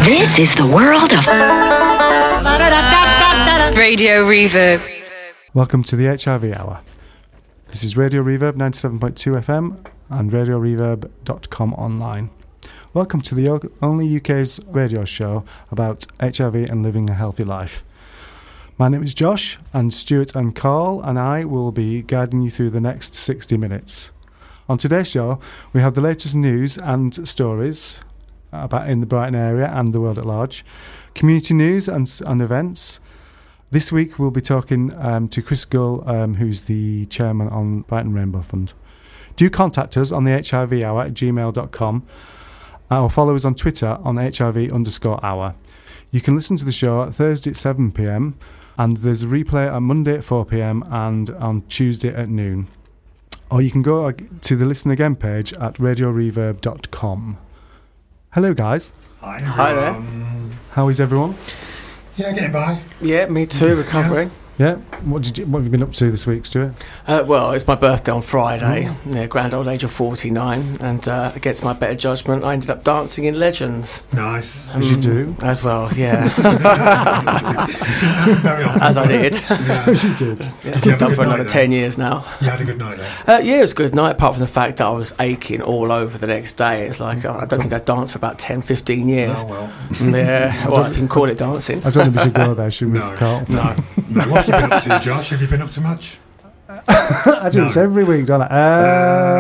This is the world of Radio Reverb. Welcome to the HIV Hour. This is Radio Reverb 97.2 FM and RadioReverb.com online. Welcome to the only UK's radio show about HIV and living a healthy life. My name is Josh, and Stuart and Carl and I will be guiding you through the next 60 minutes. On today's show, we have the latest news and stories about in the Brighton area and the world at large, community news and events. This week we'll be talking to Chris Gull, who's the chairman on Brighton Rainbow Fund. Do contact us on the HIVhour@gmail.com or follow us on Twitter on HIV_hour. You can listen to the show at Thursday at 7 p.m. and there's a replay on Monday at 4 p.m. and on Tuesday at noon. Or you can go to the Listen Again page at radioreverb.com. Hello, guys. Hi, Hi there. How is everyone? Yeah, getting by. Yeah, me too, recovering. Yeah. What have you been up to this week, Stuart? Well, it's my birthday on Friday, grand old age of 49, and against my better judgment, I ended up dancing in Legends. Nice. As you do. As well, yeah. Very often. As I did. Yeah. As you did. Yeah, it's been done for another 10 years now. You had a good night there? Yeah, it was a good night, apart from the fact that I was aching all over the next day. It's like, I don't think I danced for about 10, 15 years. Oh, well. Yeah, well, if you can call it dancing. I don't think we should go there, should we, No. Carl? No. What have you been up to, Josh? Have you been up to much? I do this every week, don't I?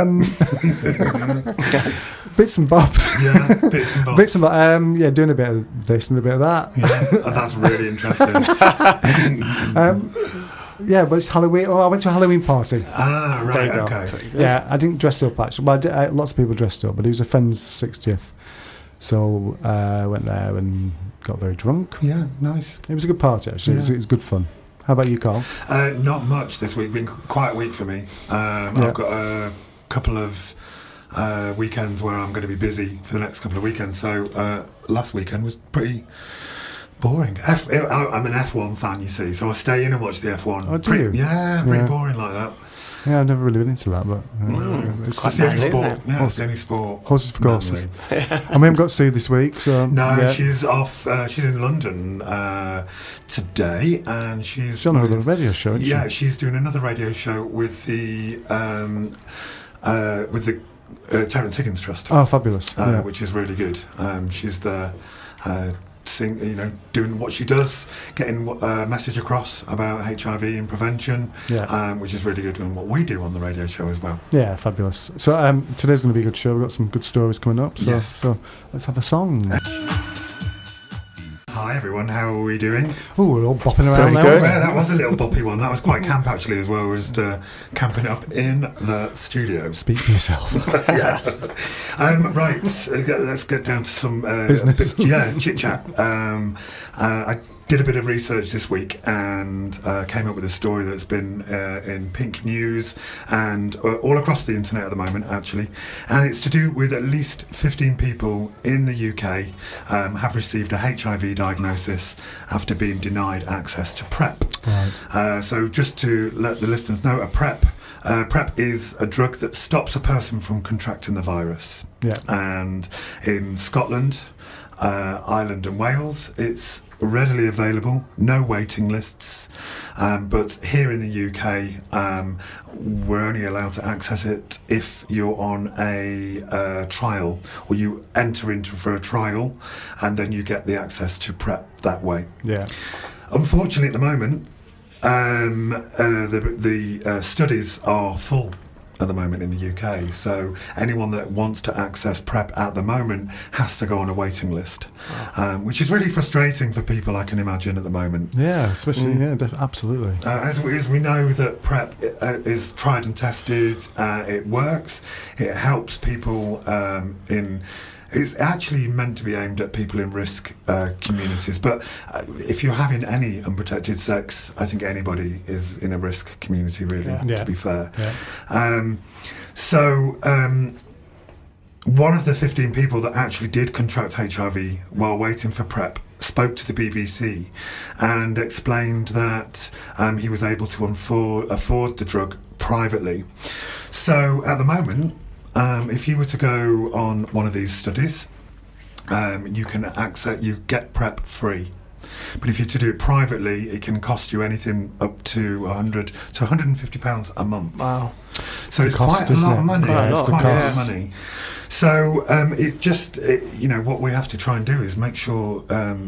Bits and bobs. Yeah, bits and bobs. Bits and bobs. Yeah, doing a bit of this and a bit of that. Yeah, that's really interesting. Yeah, but it's Halloween. Oh, I went to a Halloween party. Ah, There you right, go. okay. Yeah, I didn't dress up actually. But lots of people dressed up. But it was a friend's 60th, so I went there and got very drunk. Yeah, nice. It was a good party actually. Yeah. It was good fun. How about you, Carl? Not much this week. Been quite a week for me. I've got a couple of weekends where I'm going to be busy for the next couple of weekends. So last weekend was pretty boring. I'm an F1 fan, you see, so I stay in and watch the F1. Oh, do you? Yeah, pretty Yeah. boring like that. Yeah, I've never really been into that, but It's quite the only manly, sport. isn't it? Yeah, it's the only sport. horses for courses. Manly. And we haven't got Sue this week, so No, yeah. she's off. She's in London today, and she's She's on another radio show, isn't she? Yeah, she's doing another radio show with the Terence Higgins Trust, Oh, fabulous! Yeah. which is really good. She's the doing what she does, getting a message across about HIV and prevention, which is really good, and what we do on the radio show as well. Yeah, fabulous. So today's going to be a good show. We've got some good stories coming up. So, Yes. So let's have a song. Hi everyone, how are we doing? Oh, we're all bopping around Pretty now. good. Yeah, that was a little boppy one. That was quite camp actually as well. We're just camping up in the studio. Speak for yourself. Yeah. Right. Let's get down to some Business. chit chat. I did a bit of research this week and came up with a story that's been in Pink News and all across the internet at the moment, actually. And it's to do with at least 15 people in the UK have received a HIV diagnosis after being denied access to PrEP. Right. So just to let the listeners know, PrEP is a drug that stops a person from contracting the virus. Yeah. And in Scotland, Ireland and Wales, it's readily available, no waiting lists, but here in the UK we're only allowed to access it if you're on a trial, or you enter into for a trial and then you get the access to PrEP that way. Yeah. Unfortunately at the moment the studies are full at the moment in the UK, so anyone that wants to access PrEP at the moment has to go on a waiting list, which is really frustrating for people, I can imagine, at the moment. Yeah, especially, absolutely. As we know that PrEP is tried and tested, it works, it helps people it's actually meant to be aimed at people in risk communities, but if you're having any unprotected sex, I think anybody is in a risk community, really, to be fair. Yeah. One of the 15 people that actually did contract HIV while waiting for PrEP spoke to the BBC and explained that he was able to afford the drug privately. So at the moment, if you were to go on one of these studies, you get PrEP free. But if you're to do it privately, it can cost you anything up to £100 to £150 a month. Wow! So it's quite a lot of money. Yeah, It's quite a lot of money. So what we have to try and do is make sure,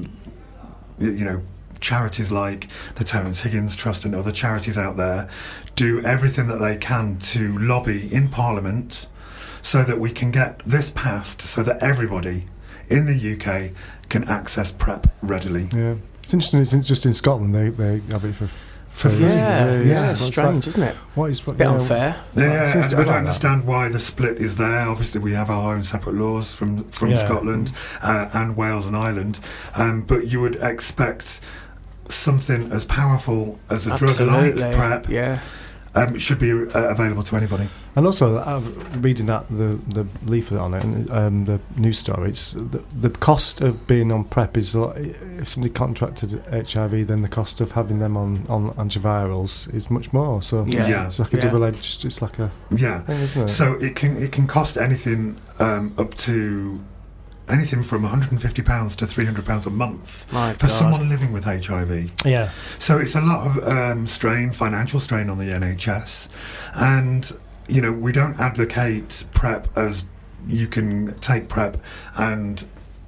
charities like the Terence Higgins Trust and other charities out there do everything that they can to lobby in Parliament so that we can get this passed, so that everybody in the UK can access PrEP readily. Yeah, it's interesting. It's just in Scotland they have it for free. It's strange, isn't it? It's a bit unfair. Yeah, I don't understand why the split is there. Obviously, we have our own separate laws from Scotland and Wales and Ireland, but you would expect something as powerful as a drug like PrEP should be available to anybody. And also, reading the leaflet on it, and the news story, it's the cost of being on PrEP is a lot. If somebody contracted HIV, then the cost of having them on antivirals is much more. So it's like a double-edged. It's like a thing, isn't it? So it can cost anything up to anything from £150 to £300 a month for someone living with HIV. Yeah. So it's a lot of financial strain on the NHS, and we don't advocate PrEP as you can take PrEP and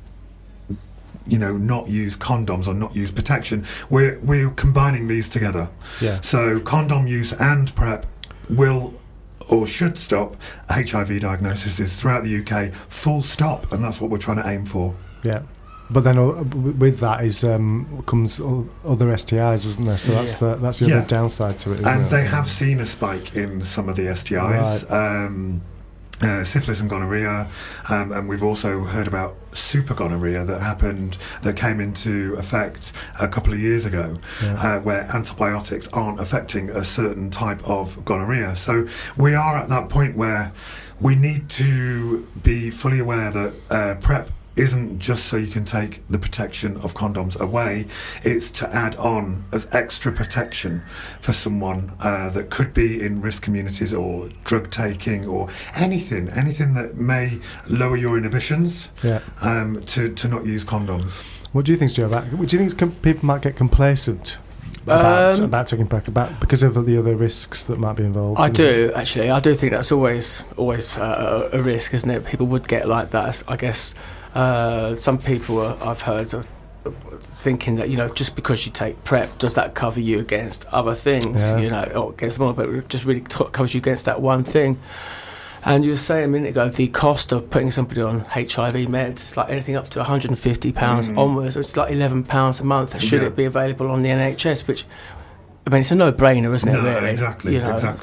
not use condoms or not use protection. We're combining these together. Yeah. So condom use and PrEP will or should stop HIV diagnoses throughout the UK, full stop, and that's what we're trying to aim for. Yeah. But then with that comes other STIs, isn't there? So that's the other downside to it, isn't and it? they have seen a spike in some of the STIs. Right. Syphilis and gonorrhea, and we've also heard about super gonorrhea that came into effect a couple of years ago, where antibiotics aren't affecting a certain type of gonorrhea. So we are at that point where we need to be fully aware that PrEP isn't just so you can take the protection of condoms away, it's to add on as extra protection for someone that could be in risk communities or drug taking or anything that may lower your inhibitions to not use condoms. What do you think, Joe? Do you think people might get complacent about taking PrEP because of the other risks that might be involved? I do, actually. I do think that's always a risk, isn't it? People would get like that, I guess. Some people I've heard are thinking that just because you take PrEP, does that cover you against other things? Or against more, but it just really covers you against that one thing. And you were saying a minute ago, the cost of putting somebody on HIV meds is like anything up to £150 onwards. It's like £11 a month. Should it be available on the NHS? Which, I mean, it's a no-brainer, isn't it? Really, exactly.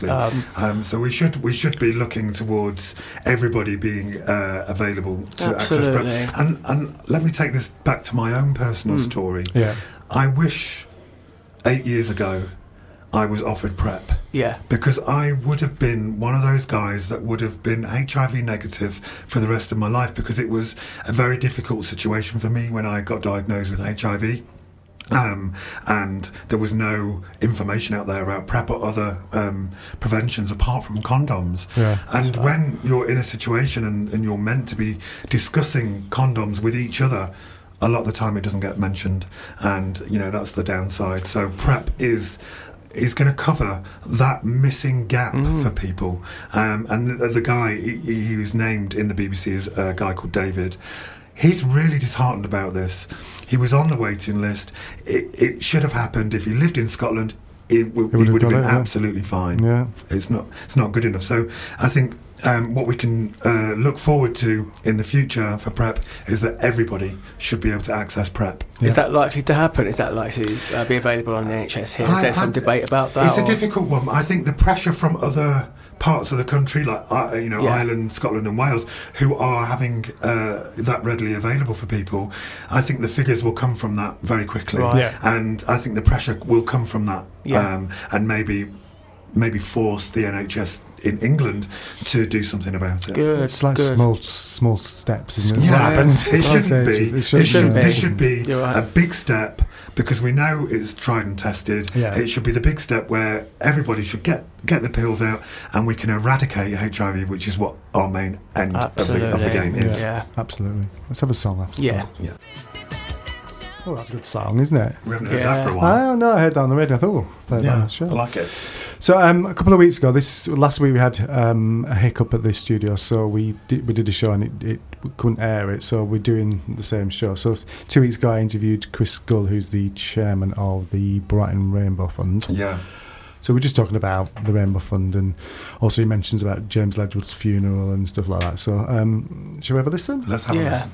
So we should be looking towards everybody being available to access PrEP. And let me take this back to my own personal story. Yeah. I wish 8 years ago I was offered PrEP. Yeah. Because I would have been one of those guys that would have been HIV negative for the rest of my life, because it was a very difficult situation for me when I got diagnosed with HIV. And there was no information out there about PrEP or other preventions apart from condoms. Yeah, and when you're in a situation and you're meant to be discussing condoms with each other, a lot of the time it doesn't get mentioned, and that's the downside. So PrEP is going to cover that missing gap for people. And the guy, he was named in the BBC as a guy called David. He's really disheartened about this. He was on the waiting list. It should have happened. If he lived in Scotland, he would have been absolutely fine. Yeah. It's not good enough. So I think what we can look forward to in the future for PrEP is that everybody should be able to access PrEP. Is that likely to happen? Is that likely to be available on the NHS here? Is there some debate about that? It's a difficult one. I think the pressure from other parts of the country, like Ireland, Scotland and Wales, who are having that readily available for people, I think the figures will come from that very quickly. Right. Yeah. And I think the pressure will come from that. Yeah. And maybe force the NHS in England to do something about it. Good. It's like small steps, isn't it? Yeah, it shouldn't be. It shouldn't be. This should be a big step, because we know it's tried and tested. Yeah. It should be the big step where everybody should get the pills out, and we can eradicate HIV, which is what our main end of the game is. Yeah. Absolutely. Let's have a song after. Yeah. Yeah. Oh, that's a good song, isn't it? We haven't heard that for a while. I know. I heard that on the radio. I thought, play that on the show. I like it. So a couple of weeks ago, last week we had a hiccup at the studio, so we did a show and it couldn't air it, so we're doing the same show. So 2 weeks ago I interviewed Chris Gull, who's the chairman of the Brighton Rainbow Fund. Yeah. So we're just talking about the Rainbow Fund, and also he mentions about James Ledgewood's funeral and stuff like that. So shall we have a listen? Let's have a listen.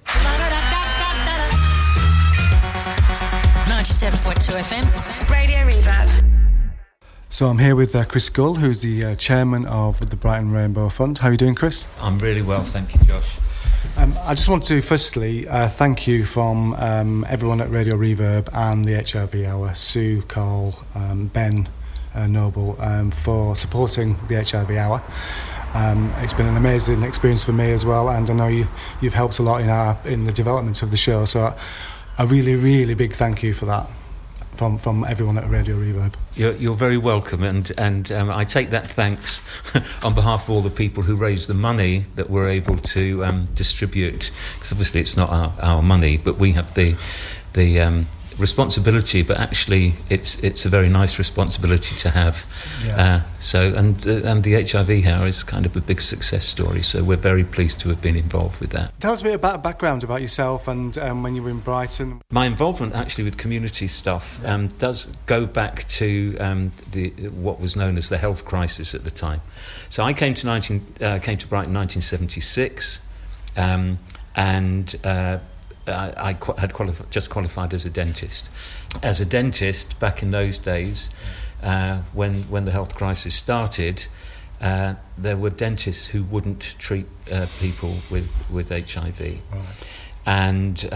97.2 FM, Radio Reverb. So I'm here with Chris Gull, who's the chairman of the Brighton Rainbow Fund. How are you doing, Chris? I'm really well, thank you, Josh. I just want to firstly thank you from everyone at Radio Reverb and the HIV Hour, Sue, Carl, Ben, Noble, for supporting the HIV Hour. It's been an amazing experience for me as well, and I know you've helped a lot in the development of the show, so a really, really big thank you for that from everyone at Radio Reverb. You're very welcome, and I take that thanks on behalf of all the people who raised the money that we're able to distribute, because obviously it's not our money, but we have the responsibility, but actually it's a very nice responsibility to have. Yeah. And the HIV Hour is kind of a big success story, so we're very pleased to have been involved with that. Tell us a bit about background about yourself and when you were in Brighton. My involvement actually with community stuff does go back to what was known as the health crisis at the time. So I came to Brighton in 1976, and I had just qualified as a dentist. As a dentist, back in those days, when the health crisis started, there were dentists who wouldn't treat people with HIV. Right. And,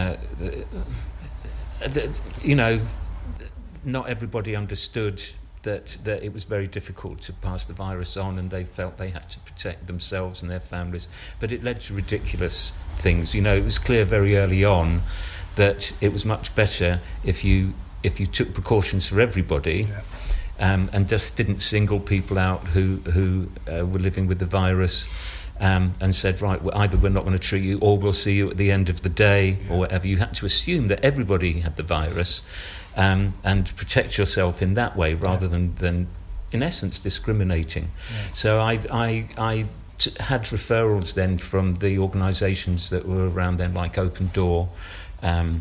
not everybody understood that it was very difficult to pass the virus on, and they felt they had to protect themselves and their families. But it led to ridiculous things. It was clear very early on that it was much better if you took precautions for everybody, and just didn't single people out who were living with the virus, and said, right, either we're not going to treat you or we'll see you at the end of the day, or whatever. You had to assume that everybody had the virus, and protect yourself in that way, rather than in essence discriminating. So I had referrals then from the organisations that were around then, like Open Door, and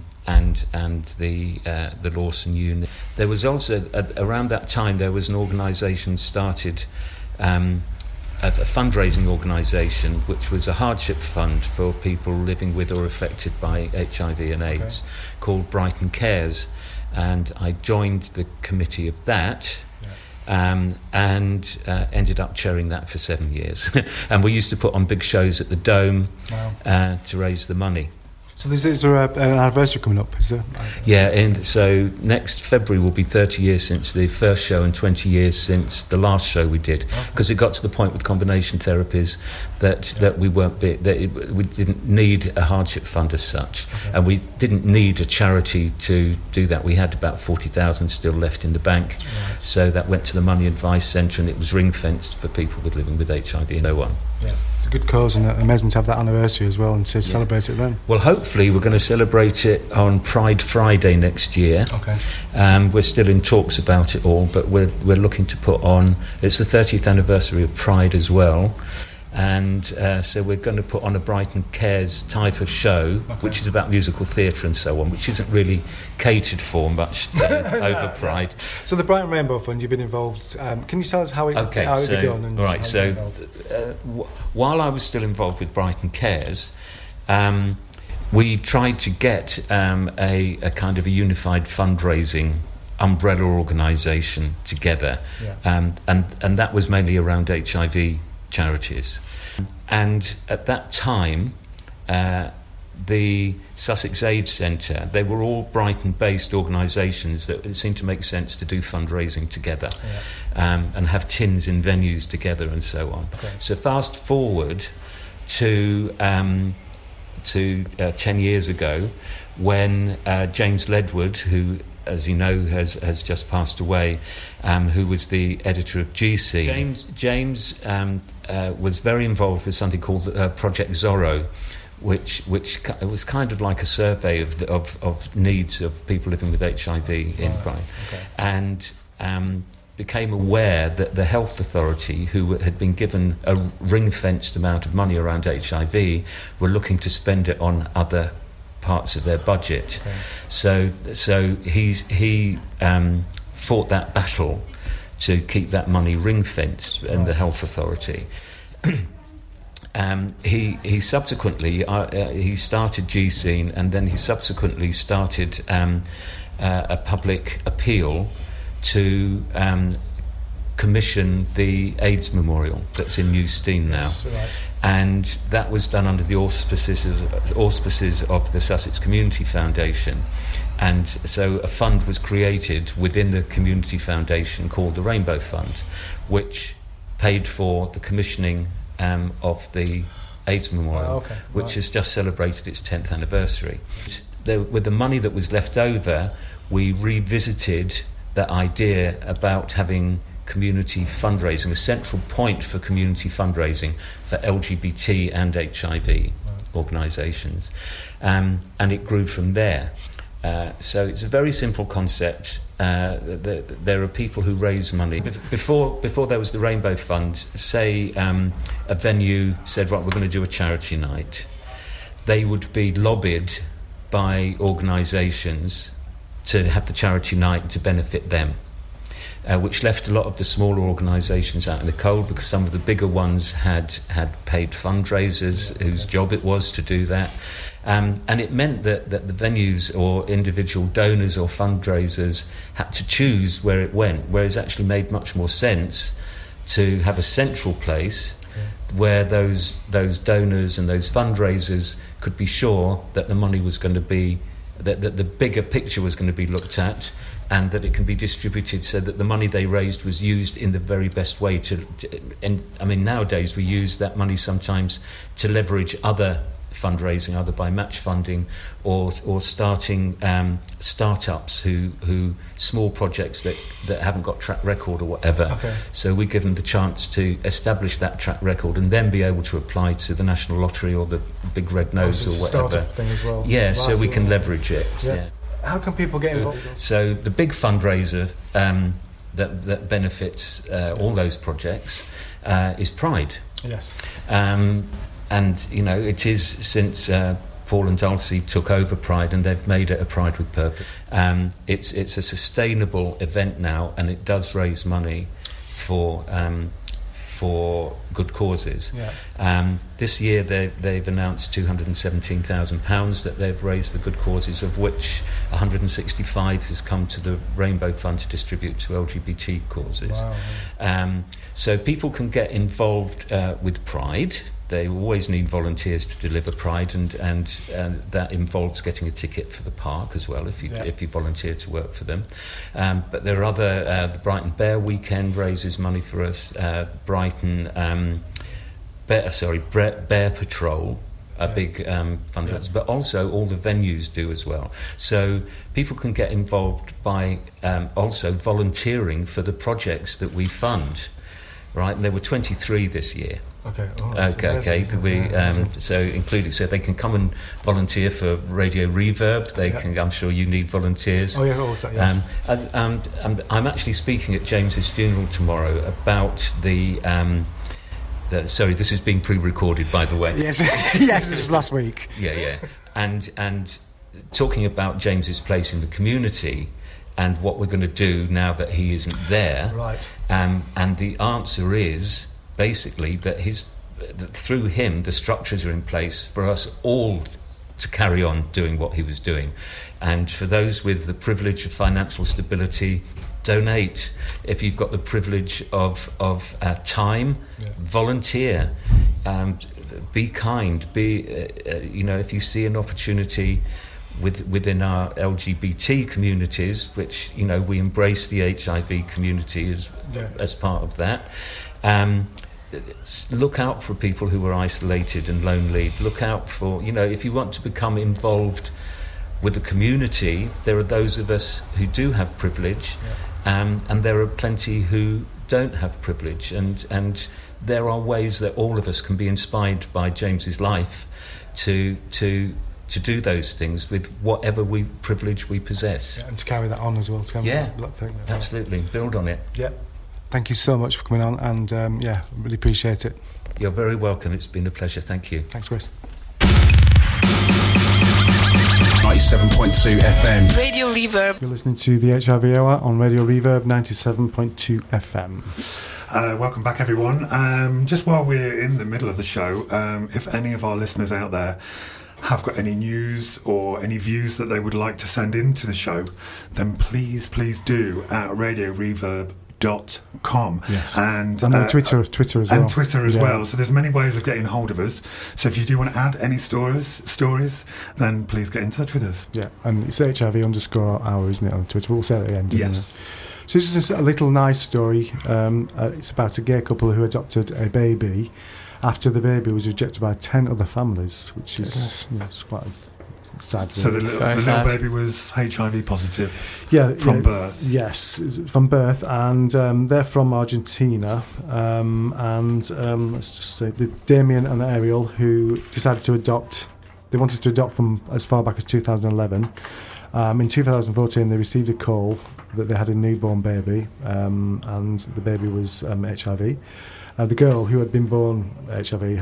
the Lawson Unit. There was also around that time there was an organisation started, a fundraising organisation, which was a hardship fund for people living with or affected by HIV and AIDS, called Brighton Cares. And I joined the committee of that, and ended up chairing that for 7 years. And we used to put on big shows at the Dome to raise the money. So is there an anniversary coming up? Is there? Yeah, and so next February will be 30 years since the first show and 20 years since the last show we did, because it got to the point with combination therapies that we didn't need a hardship fund as such, and we didn't need a charity to do that. We had about 40,000 still left in the bank, so that went to the Money Advice Centre, and it was ring-fenced for people living with HIV and so on. Yeah, it's a good cause, and amazing to have that anniversary as well, and to celebrate it then. Well, hopefully we're going to celebrate it on Pride Friday next year. We're still in talks about it all, but we're looking to put on, it's the 30th anniversary of Pride as well, and so we're going to put on a Brighton Cares type of show, which is about musical theatre and so on, which isn't really catered for much over Pride. So the Brighton Rainbow Fund, you've been involved. Can you tell us how it began? And all right, so while I was still involved with Brighton Cares, we tried to get a kind of a unified fundraising umbrella organisation together, and that was mainly around HIV charities. And at that time, the Sussex AIDS Centre, they were all Brighton-based organisations that it seemed to make sense to do fundraising together, and have tins in venues together and so on. So fast forward to 10 years ago, when James Ledward, who, as you know, has just passed away, who was the editor of GC. James was very involved with something called Project Zorro, which was kind of like a survey of needs of people living with HIV in Brighton, and became aware that the health authority, who had been given a ring-fenced amount of money around HIV, were looking to spend it on other parts of their budget. So he fought that battle to keep that money ring-fenced in the health authority. He subsequently he started GScene, and then he subsequently started a public appeal to commission the AIDS Memorial that's in New Stein now. Right. And that was done under the auspices of the Sussex Community Foundation. And so a fund was created within the Community Foundation called the Rainbow Fund, which paid for the commissioning of the AIDS Memorial, which has just celebrated its 10th anniversary. With the money that was left over, we revisited that idea about having community fundraising, a central point for community fundraising for LGBT and HIV organisations, and it grew from there. So it's a very simple concept. There are people who raise money. Before there was the Rainbow Fund, say a venue said, right, we're going to do a charity night, they would be lobbied by organisations to have the charity night to benefit them, which left a lot of the smaller organisations out in the cold, because some of the bigger ones had paid fundraisers whose job it was to do that. And it meant that the venues or individual donors or fundraisers had to choose where it went, whereas it actually made much more sense to have a central place where those donors and those fundraisers could be sure that the money was going to be, that the bigger picture was going to be looked at, and that it can be distributed so that the money they raised was used in the very best way and I mean, nowadays we use that money sometimes to leverage other fundraising, either by match funding or starting startups who small projects that haven't got track record or whatever. So we give them the chance to establish that track record and then be able to apply to the National Lottery or the Big Red Nose or whatever. Startup thing as well. Yeah, so we can leverage it. Yeah. How can people get involved? So the big fundraiser that benefits all those projects is Pride. Yes. And, you know, it is since Paul and Dulcie took over Pride, and they've made it a Pride with Purpose. It's a sustainable event now, and it does raise money for good causes. This year they've announced £217,000 that they've raised for good causes, of which 165 has come to the Rainbow Fund to distribute to LGBT causes. So people can get involved with Pride. They always need volunteers to deliver Pride, and that involves getting a ticket for the park as well if you volunteer to work for them. But there are other. The Brighton Bear Weekend raises money for us. Brighton Bear Patrol, a big fundraiser, but also all the venues do as well. So people can get involved by also volunteering for the projects that we fund. Right, and there were 23 this year. So including, so they can come and volunteer for Radio Reverb. They can. I'm sure you need volunteers. Also, yes. I'm actually speaking at James's funeral tomorrow about the. Sorry, this is being pre-recorded, by the way. Yes, yes, this was last week. Yeah, and talking about James's place in the community. And what we're going to do now that he isn't there. Right. And the answer is basically that through him the structures are in place for us all to carry on doing what he was doing. And for those with the privilege of financial stability, donate. If you've got the privilege of time, volunteer. Be kind. If you see an opportunity within our LGBT communities, which, you know, we embrace the HIV community as part of that. Look out for people who are isolated and lonely. Look out for, if you want to become involved with the community, there are those of us who do have privilege, and there are plenty who don't have privilege, and there are ways that all of us can be inspired by James's life to do those things with whatever privilege we possess. And to carry that on as well. Absolutely. Build on it. Yeah. Thank you so much for coming on, and really appreciate it. You're very welcome. It's been a pleasure. Thank you. Thanks, Chris. 97.2 FM. Radio Reverb. You're listening to the HIV Hour on Radio Reverb 97.2 FM. Welcome back, everyone. Just while we're in the middle of the show, if any of our listeners out there have got any news or any views that they would like to send in to the show, then please do at radioreverb.com. Yes. And Twitter as well. And Twitter as well. So there's many ways of getting hold of us. So if you do want to add any stories, then please get in touch with us. Yeah, and it's HIV_hour, isn't it, on Twitter? We'll say it at the end. Yes. So this is a little nice story. It's about a gay couple who adopted a baby after the baby was rejected by 10 other families, which is it's quite sad. So the little baby was HIV positive from birth? Yes, from birth, and they're from Argentina. Let's just say Damien and Ariel, who decided to adopt. They wanted to adopt from as far back as 2011. In 2014, they received a call that they had a newborn baby, and the baby was HIV. The girl who had been born HIV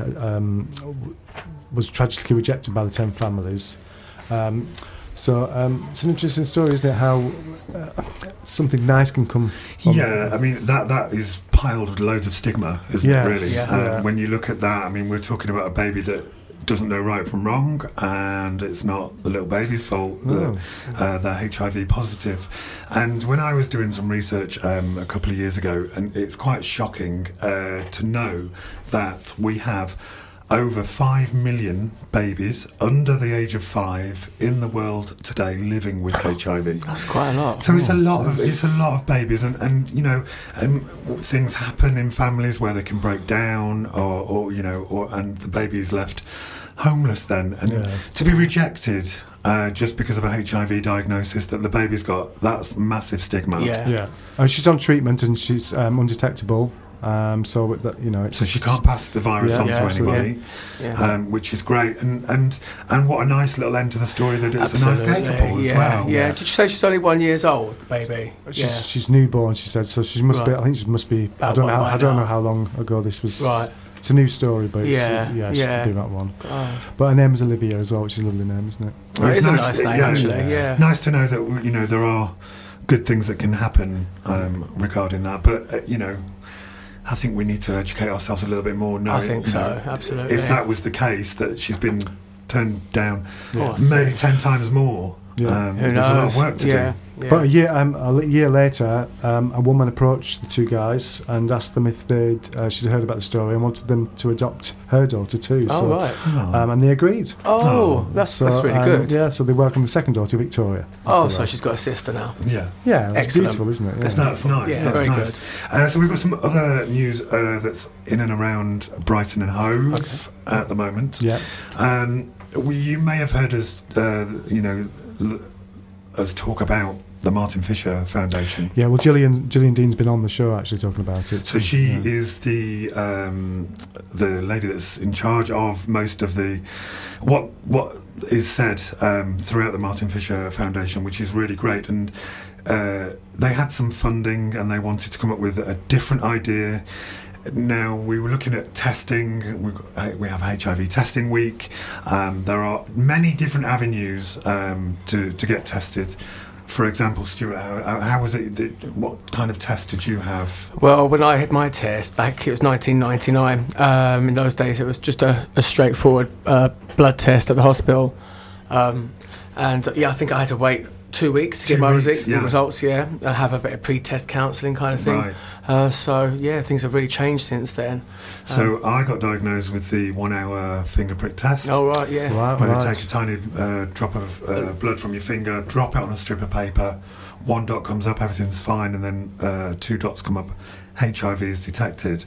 was tragically rejected by the 10 families. It's an interesting story, isn't it? How something nice can come. Yeah, I mean that is piled with loads of stigma, isn't it? Really, when you look at that, I mean, we're talking about a baby that doesn't know right from wrong, and it's not the little baby's fault that they're HIV positive. And when I was doing some research a couple of years ago, and it's quite shocking to know that we have over 5 million babies under the age of 5 in the world today living with HIV. That's quite a lot. So it's a lot of babies, and things happen in families where they can break down, and the baby is left homeless then, and to be rejected just because of a HIV diagnosis that the baby's got, that's massive stigma. She's on treatment and she's undetectable. So she can't pass the virus on to anybody, which is great, and what a nice little end to the story that it's a nice gay couple as well. Yeah. Did you say she's only 1 year old, the baby? She's newborn, she said. So she must be. I think she must be. I don't know how long ago this was. Right. It's a new story, but she could be about one. But her name is Olivia as well, which is a lovely name, isn't it? Well, it's a nice name, actually. Yeah. Nice to know that there are good things that can happen regarding that, but I think we need to educate ourselves a little bit more. I think so, absolutely. If that was the case, that she's been turned down maybe 10 times more, Who knows? There's a lot of work to do. Yeah. But a year later, a woman approached the two guys and asked them if she'd heard about the story and wanted them to adopt her daughter too. And they agreed. That's really good. Yeah, so they welcomed the second daughter, Victoria. So she's got a sister now. Yeah, it's beautiful, isn't it? Yeah. That's nice. Yeah, that's very nice. good. So we've got some other news that's in and around Brighton and Hove at the moment. Yeah. You may have heard us, us talk about the Martin Fisher Foundation. Yeah, well, Gillian Dean's been on the show actually talking about it. So she is the lady that's in charge of most of the what is said throughout the Martin Fisher Foundation, which is really great. And they had some funding and they wanted to come up with a different idea. Now, we were looking at testing. We have HIV testing week. There are many different avenues to get tested. For example, Stuart, how was it? What kind of test did you have? Well, when I had my test back, it was 1999. In those days, it was just a straightforward blood test at the hospital. I think I had to wait 2 weeks to get my results. I have a bit of pre-test counselling kind of thing. Right. Things have really changed since then. So I got diagnosed with the 1 hour finger prick test. Oh, right, yeah. Wow, where they take a tiny drop of blood from your finger, drop it on a strip of paper, 1 dot comes up, everything's fine, and then 2 dots come up, HIV is detected.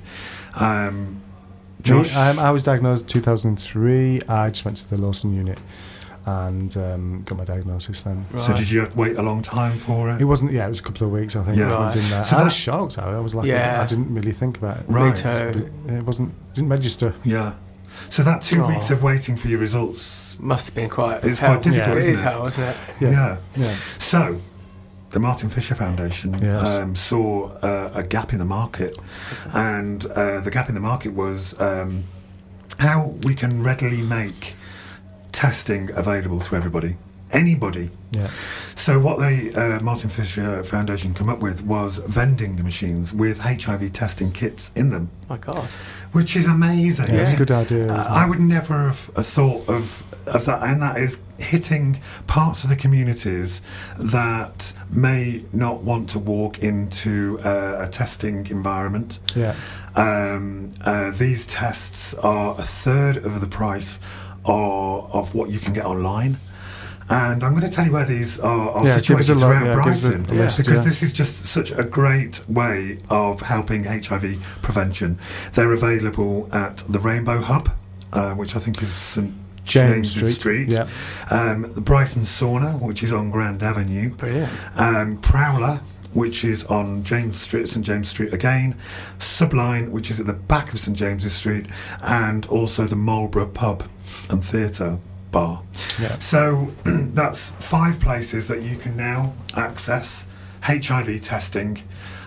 Josh? I was diagnosed in 2003. I just went to the Lawson unit. and got my diagnosis then. Right. So did you have to wait a long time for it? It wasn't. Yeah, it was a couple of weeks. I think. Yeah. I went in there. So I was that- shocked. I was like, Yeah. I didn't really think about it. Right. Me too. It didn't register. Yeah. So that 2 Oh. weeks of waiting for your results. Must have been quite. It's hell. quite difficult, Yeah. It isn't is it? hell, isn't it? Yeah. Yeah. So, the Martin Fisher Foundation Yes. saw a gap in the market, and the gap in the market was how we can readily make testing available to everybody, anybody. Yeah. So what the Martin Fisher Foundation come up with was vending machines with HIV testing kits in them, My God. which is amazing. Yeah, it's a Yeah. good idea. isn't it? I would never have thought of that, and that is hitting parts of the communities that may not want to walk into a testing environment. Yeah. These tests are a third of the price of what you can get online. And I'm going to tell you where these are Yeah, give us a situated look, around yeah, give us a Brighton, list, because yeah. this is just such a great way of helping HIV prevention. They're available at the Rainbow Hub, which I think is St James James's Street, Street. The Brighton Sauna, which is on Grand Avenue. Brilliant. Prowler, which is on James Street, St James Street again, Subline, which is at the back of St James's Street, and also the Marlborough Pub and Theatre Bar. Yeah. So that's 5 places that you can now access HIV testing.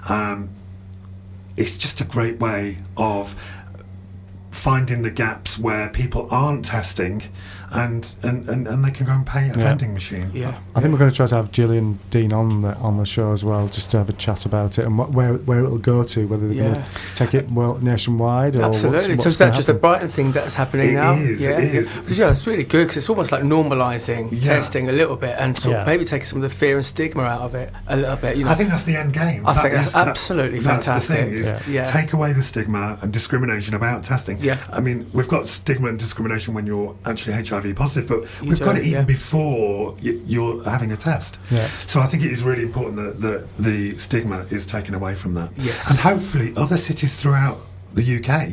It's just a great way of finding the gaps where people aren't testing, and they can go and pay a vending machine. Yeah. I think we're going to try to have Gillian Dean on the show as well, just to have a chat about it and where it'll go to, whether they're going to take it nationwide or Absolutely. what's So is that gonna just a happen. Brighton thing that's happening It now? is, Yeah. it is. Yeah, it's really good because it's almost like normalising Yeah. testing a little bit and sort of Yeah. maybe taking some of the fear and stigma out of it a little bit. You know, I think that's the end game. I think is- that's absolutely that's fantastic. The thing is, Yeah. take away the stigma and discrimination about testing. Yeah. I mean, we've got stigma and discrimination when you're actually HIV positive, but You we've do, got it even yeah. before you're having a test. Yeah. So I think it is really important that the stigma is taken away from that. Yes. And hopefully other cities throughout the UK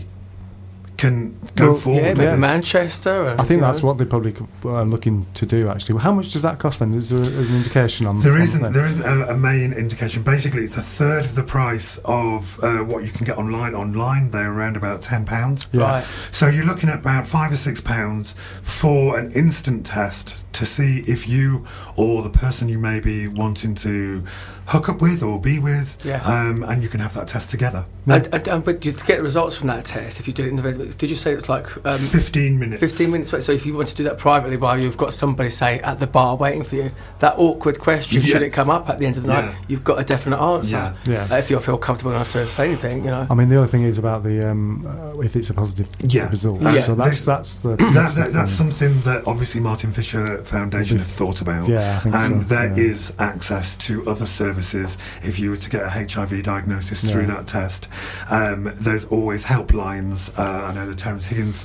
can go Well, forward yeah, with maybe this. Manchester. And, I think you that's know. what they probably are looking to do, actually. Well, how much does that cost then? Is there an indication on There on isn't. that? There isn't a main indication. Basically, it's a third of the price of what you can get online. Online, they're around about £10. Yeah. Right. So you're looking at about £5 or £6 for an instant test to see if you or the person you may be wanting to hook up with or be with, Yeah. and you can have that test together. But you get the results from that test if you did it in the. Did you say it was like 15 minutes. 15 minutes? So if you want to do that privately while you've got somebody, say, at the bar waiting for you, that awkward question, should it Yes. come up at the end of the night, Yeah. you've got a definite answer. Yeah. If you feel comfortable enough to say anything, you know. I mean, the other thing is about the if it's a positive Yeah. result. Yeah. So that's the That's something that obviously Martin Fisher Foundation have thought about. Yeah, I think and so, there yeah. is access to other services if you were to get a HIV diagnosis through Yeah. that test. There's always helplines. I know that Terence Higgins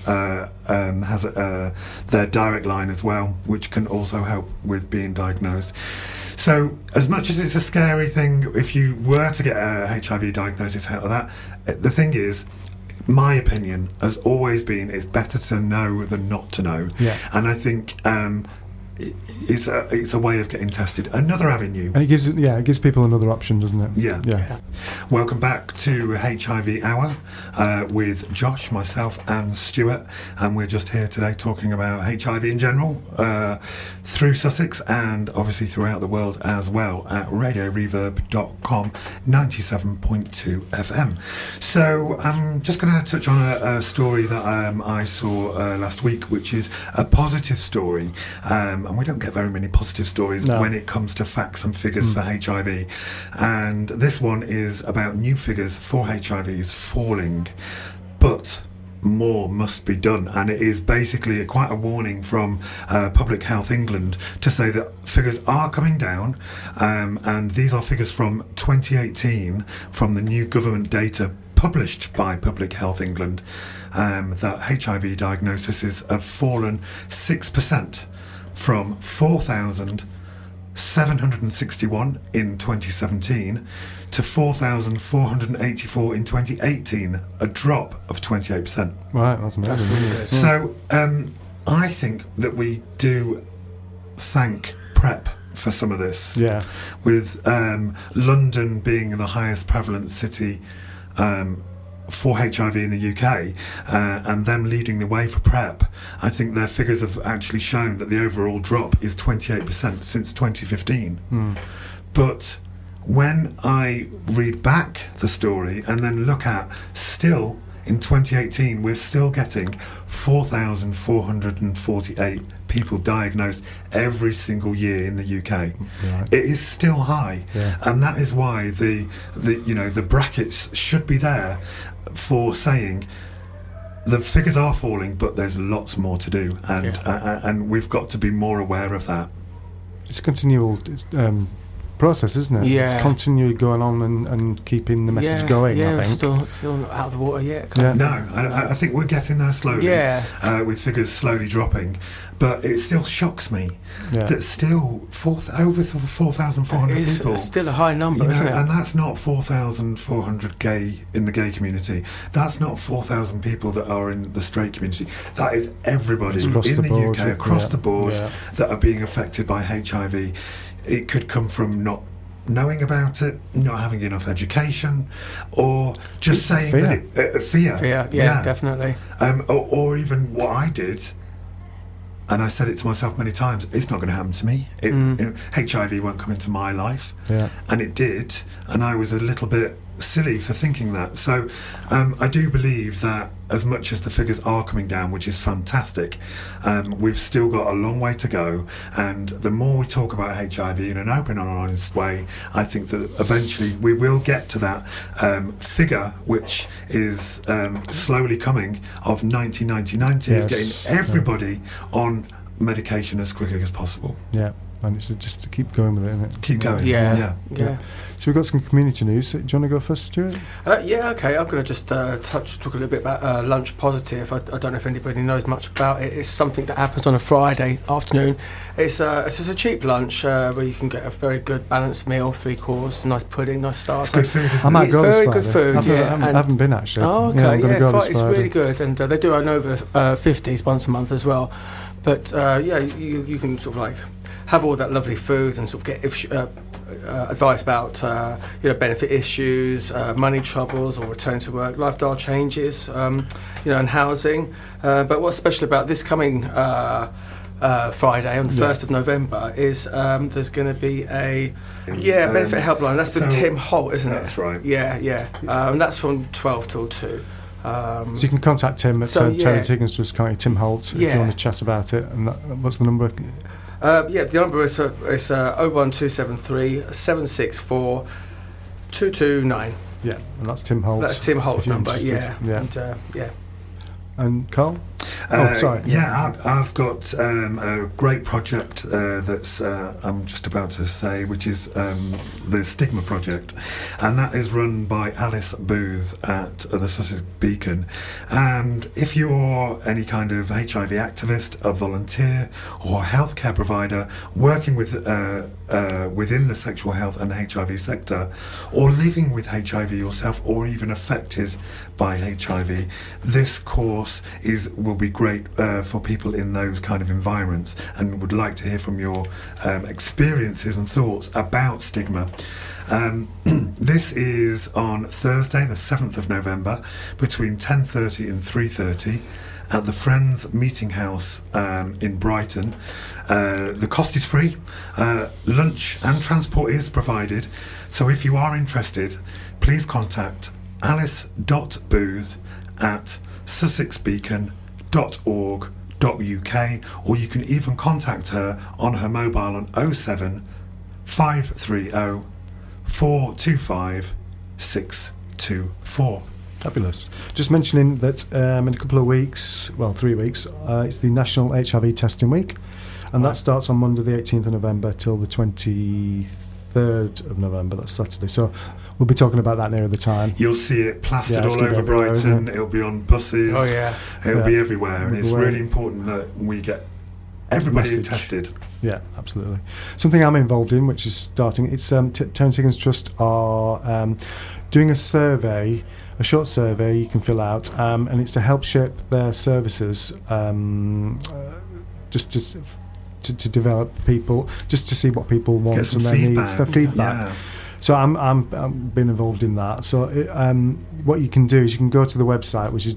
has their direct line as well, which can also help with being diagnosed. So, as much as it's a scary thing, if you were to get a HIV diagnosis out of that, the thing is, my opinion has always been it's better to know than not to know. Yeah. And I think it's a way of getting tested. Another avenue. And it gives people another option, doesn't it? Yeah. Yeah. Welcome back to HIV Hour with Josh, myself and Stuart, and we're just here today talking about HIV in general through Sussex and obviously throughout the world as well at radioreverb.com 97.2 FM. So I'm just going to touch on a story that I saw last week, which is a positive story, and we don't get very many positive stories when it comes to facts and figures for HIV, and this one is about new figures for HIVs falling, but more must be done, and it is basically quite a warning from Public Health England to say that figures are coming down, and these are figures from 2018 from the new government data published by Public Health England, that HIV diagnoses have fallen 6% from 4,761 in 2017 to 4,484 in 2018, a drop of 28%. Right, that's amazing. That's really isn't it? good. So I think that we do thank PrEP for some of this. Yeah. With London being the highest prevalent city for HIV in the UK, and them leading the way for PrEP, I think their figures have actually shown that the overall drop is 28% since 2015. But when I read back the story and then look at still in 2018, we're still getting 4,448 people diagnosed every single year in the UK. Right. It is still high, Yeah. and that is why the brackets should be there for saying the figures are falling, but there's lots more to do, and we've got to be more aware of that. It's a continual process, isn't it? Yeah. It's continually going on and keeping the message going, I think. Still not out of the water yet. Yeah. No, I think we're getting there slowly, with figures slowly dropping, but it still shocks me Yeah. that still over 4,400 people. It's still a high number, isn't it? And that's not 4,400 gay in the gay community. That's not 4,000 people that are in the straight community. That is everybody It's across in the the board, UK, across yeah. the board, Yeah. that are being affected by HIV. It could come from not knowing about it, not having enough education, or just saying Fear. that fear. Yeah, definitely. Or even what I did, and I said it to myself many times, it's not going to happen to me. HIV won't come into my life. Yeah. And it did, and I was a little bit silly for thinking that. So I do believe that as much as the figures are coming down, which is fantastic, we've still got a long way to go, and the more we talk about HIV in an open and honest way, I think that eventually we will get to that figure which is slowly coming of 90-90-90, of getting everybody on medication as quickly as possible. Yeah. And it's just to keep going with it, isn't it? Keep going. Yeah. So we've got some community news. Do you want to go first, Stuart? Okay. I'm going to just talk a little bit about Lunch Positive. I don't know if anybody knows much about it. It's something that happens on a Friday afternoon. It's just a cheap lunch where you can get a very good balanced meal, 3 course, nice pudding, nice starter. Good food, isn't I might it? go Very this good Friday. food, I haven't been actually. Oh, okay. I'm going to go this It's Friday. really good, and they do an over 50s once a month as well. But you can sort of like have all that lovely food and sort of get advice about benefit issues, money troubles, or return to work, lifestyle changes, and housing. But what's special about this coming Friday on the 1st of November is there's going to be a benefit helpline. That's with Tim Holt, isn't it? That's right. Yeah. And that's from 12 till 2. So you can contact him at Terry Higgins Trust County, Tim Holt, if you want to chat about it. And what's the number? The number is 01273 764 229. Yeah, and that's Tim Holt. That's Tim Holt's number, Yeah. And, And Carl? Sorry. Yeah, I've got a great project that's I'm just about to say, which is the Stigma Project, and that is run by Alice Booth at the Sussex Beacon. And if you're any kind of HIV activist, a volunteer, or a healthcare provider working with within the sexual health and HIV sector, or living with HIV yourself, or even affected by HIV, this course will be great for people in those kind of environments, and would like to hear from your experiences and thoughts about stigma. This is on Thursday the 7th of November between 10:30 and 3:30 at the Friends Meeting House in Brighton. The cost is free. Lunch and transport is provided, so if you are interested, please contact alice.booth@sussexbeacon.org.uk, or you can even contact her on her mobile on 07 530 425 624. Fabulous. Just mentioning that in a couple of weeks, 3 weeks, it's the National HIV Testing Week, and that starts on Monday the 18th of November till the 23rd of November, that's Saturday. So we'll be talking about that nearer the time. You'll see it plastered it's all gonna be over everywhere, Brighton. isn't it? It'll be on buses. Oh, yeah. It'll be everywhere, and it's Everywhere. really important that we get everybody Message. tested. Yeah, absolutely. Something I'm involved in, which is starting, it's Terence Higgins Trust are doing a survey, a short survey you can fill out, and it's to help shape their services, just to develop people, just to see what people want Get some and their feedback. needs, their feedback. Yeah. So I'm been involved in that. So what you can do is you can go to the website, which is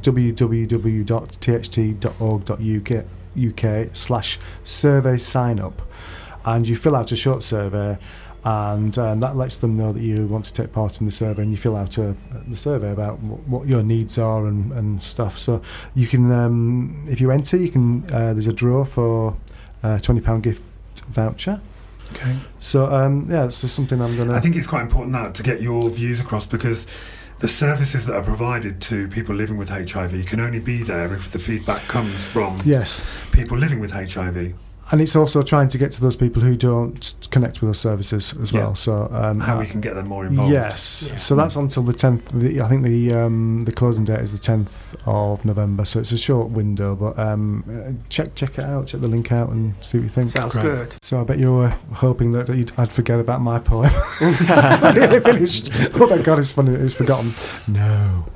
www.tht.org.uk/survey sign up, and you fill out a short survey, and that lets them know that you want to take part in the survey, and you fill out the survey about what your needs are and stuff. So you can, if you enter, you can. There's a draw for a £20 gift voucher. Okay. So it's just something I'm gonna. I think it's quite important now to get your views across, because the services that are provided to people living with HIV can only be there if the feedback comes from Yes. people living with HIV. And it's also trying to get to those people who don't connect with those services as well. So how we can get them more involved. Yes. Yeah. So that's until the 10th. I think the closing date is the 10th of November. So it's a short window, but check it out. Check the link out and see what you think. Sounds Great. good. So I bet you were hoping that I'd forget about my poem. I finished. Oh my God, it's funny. It's forgotten. No.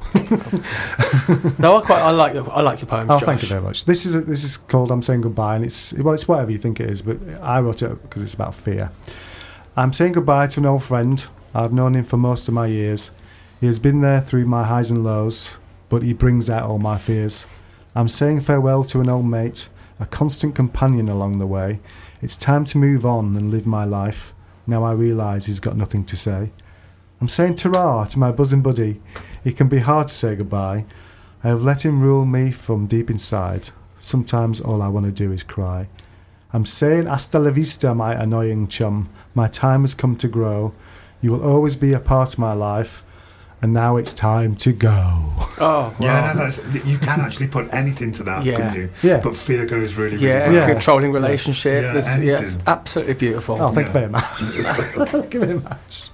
No, I like your poems, Oh, Josh. thank you very much. This is called "I'm Saying Goodbye," and it's whatever you think it is, but I wrote it because it's about fear. I'm saying goodbye to an old friend. I've known him for most of my years. He has been there through my highs and lows, but he brings out all my fears. I'm saying farewell to an old mate, a constant companion along the way. It's time to move on and live my life. Now I realise he's got nothing to say. I'm saying ta-ra to my bosom buddy. It can be hard to say goodbye. I have let him rule me from deep inside. Sometimes all I want to do is cry. I'm saying hasta la vista, my annoying chum. My time has come to grow. You will always be a part of my life. And now it's time to go. Oh, Yeah, no, you can actually put anything to that, Yeah. couldn't you? Yeah. But fear goes really, really yeah, well. Yeah. controlling relationship. Yeah, It's anything. absolutely beautiful. Oh, thank you Yeah. very much. Thank you very much.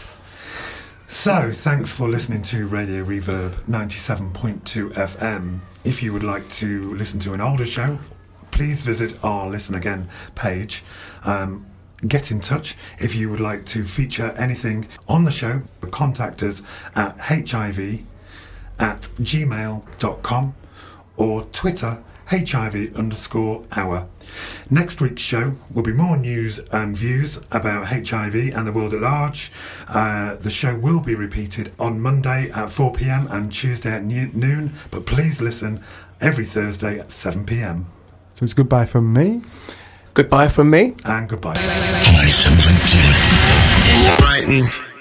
So, thanks for listening to Radio Reverb 97.2 FM. If you would like to listen to an older show, please visit our Listen Again page. Get in touch if you would like to feature anything on the show. Contact us at hiv@gmail.com or Twitter HIV_hour. Next week's show will be more news and views about HIV and the world at large. The show will be repeated on Monday at 4 p.m. and Tuesday at noon, but please listen every Thursday at 7 p.m. So it's goodbye from me. Goodbye from me. And goodbye. Play something to it. In Brighton.